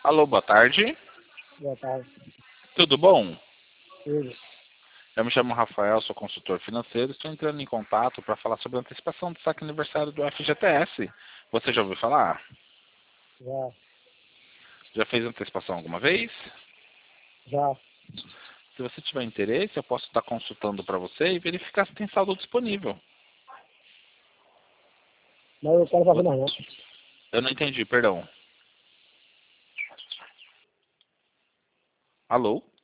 Alô, boa tarde. Boa tarde. Tudo bom? Tudo. Eu me chamo Rafael, sou consultor financeiro. Estou entrando em contato para falar sobre a antecipação do saque aniversário do FGTS. Você já ouviu falar? Já. Já fez antecipação alguma vez? Já. Se você tiver interesse, eu posso estar consultando para você e verificar se tem saldo disponível. Mas eu quero fazer mais não. Eu não entendi, perdão. Alô?